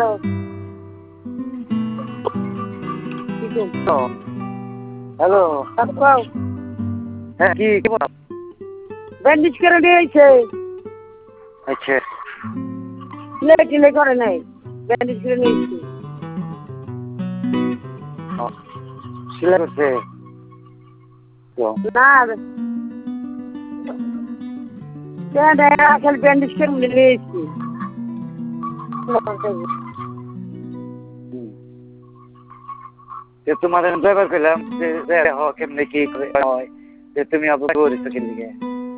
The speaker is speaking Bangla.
হ্যালো কি করছো? হ্যালো। তারপর হ্যাঁ কি কেমন? ব্যান্ডেজ করে দিয়েছে, আচ্ছা টিলে করে নাই, ব্যান্ডেজ করে নিয়েছি। সেলাই করছে তো না আসলে ব্যান্ডেজ করে নিয়েছি। তোমাদের ড্রাইভার পেলাম যে কেমনে কি হয় যে তুমি আবার করিস কেন দিকে